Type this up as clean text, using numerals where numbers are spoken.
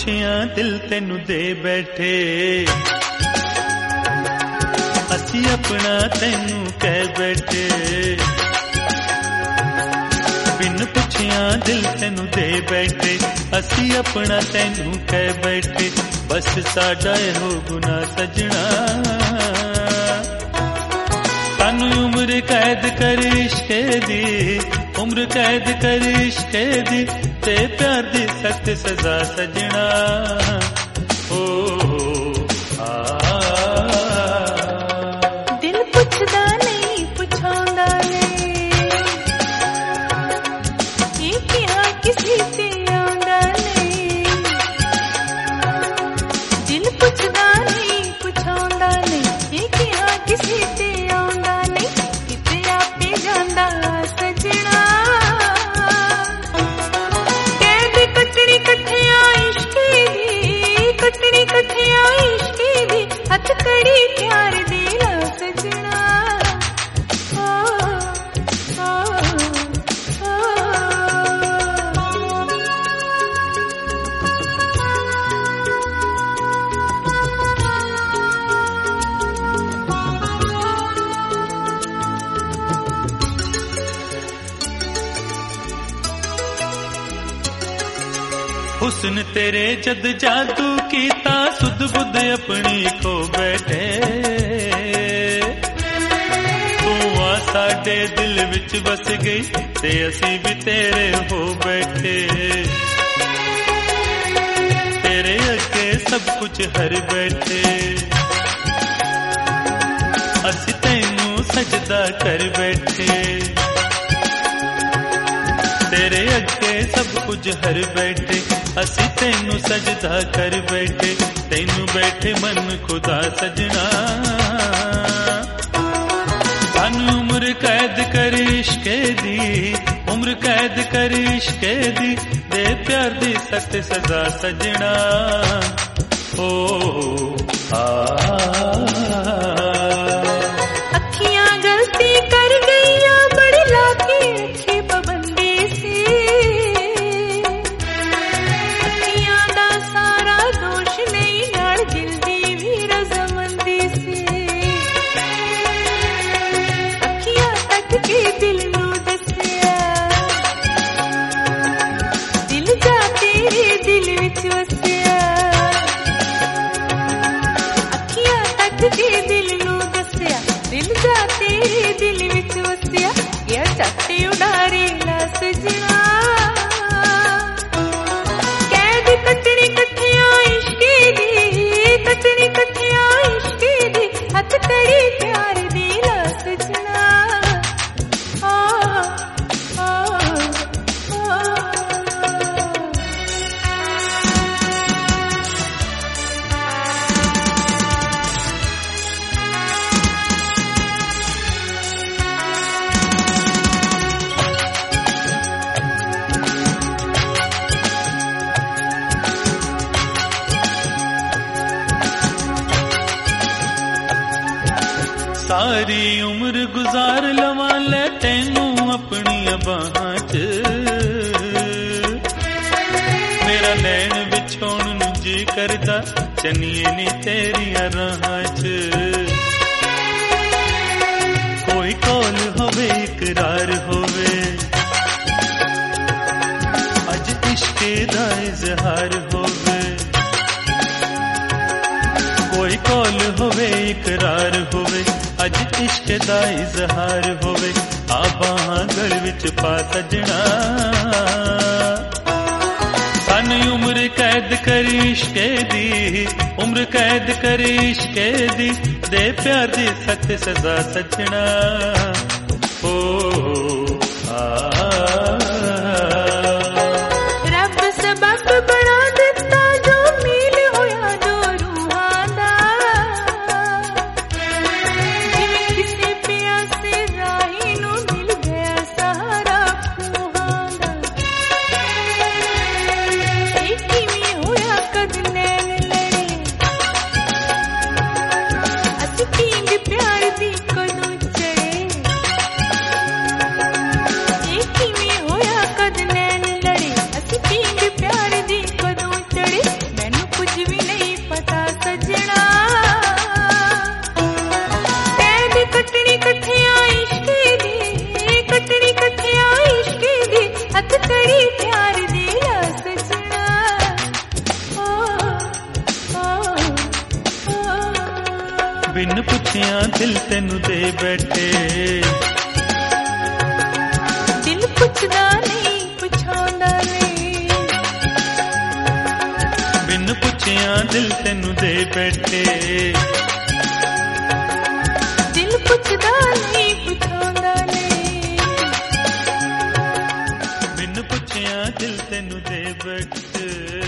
पुछिया दिल तेनू दे बैठे, असी अपना तेनू कह बैठे। बिन पुछिया दिल तेनू दे बैठे, असी अपना तेनू कह बैठे। बस साडा हो गुना सजना, सानू उम्र कैद कर इश्के दी, उम्र कैद कर इश्के दी, ते प्यार दी सख्त सजा सजना। ओ दिल पुछदा नहीं पुछांदा नहीं, ये क्या किसी ते आंदा नहीं। दिल पुछदा नहीं पुछांदा नहीं, ये क्या किसी ते आंदा नहीं। किते आपे जांदा सजना, कैद कटनी कठिया इश्के दी, कटनी कठिया इश्के दी, हथ कड़ी प्यार दी ला सजना। हुस्न तेरे जद जादू कीता, सुध बुध अपनी खो बैठे। तू आ साडे दिल विच बस गई, ते असी भी तेरे हो बैठे। तेरे अगे सब कुछ हर बैठे, असी तैनू सजदा कर बैठे। तेरे अगे सब कुछ हर बैठे, असी तेनू सजदा कर बैठे। तेनू बैठे मन खुदा सजना, सानू उम्र कैद कर इश्के दी, उम्र कैद कर इश्के दी, दे प्यार दी सख्त सजा सजना। ओ अखियां गलती कर गईया, बड़ी लाके रखे पाबंदी से। अखियां दा सारा दोष नहीं, नाल दिल दी भी रजामंदी से। अखियां तक के दिल नू दसिया, दिल जा तेरे दिल विच वसिया। अखियां तक के दिल नू दसिया, दिल जा तेरे दिल विच वसिया। या चाटे उडारे ला सजना, कैद कटनी कठिया इश्के दी, कटनी कठिया इश्के दी, हथ कड़ी प्यार दी ला सजना। सारी उम्र गुजार लवा ले तेनू अपनी बाहां च, मेरा नैन विछोण नू जी करदा, चनिए नी तेरिया राहां च। कोई कौल होवे इकरार होवे, अज इश्के दा इजहार होवे। कोई कौल होवे इकरार होवे, अज इश्क दा इजहार होवे। आ बाहां गल विच पा सजना, सन उम्र कैद कर इश्के दी, उम्र कैद कर इश्के दी, दे प्यार दी सख्त सजा सजना। ओ रब सबब बना दिता, जो मील होया दो रूहां दा। जिवें किसे प्यासे राही नू मिल गया सहारा खूहां दा। ये किवें होया कद नैन लड़े, असी पींग प्यार दी कदों चढ़े। बैठे। दिल पुछदा नहीं पुछांदा नहीं, बिन पुछिया दिल तेनू दे बैठे। दिल पुछदा नहीं पुछांदा नहीं, बिन पुछिया दिल तेनू दे बैठे।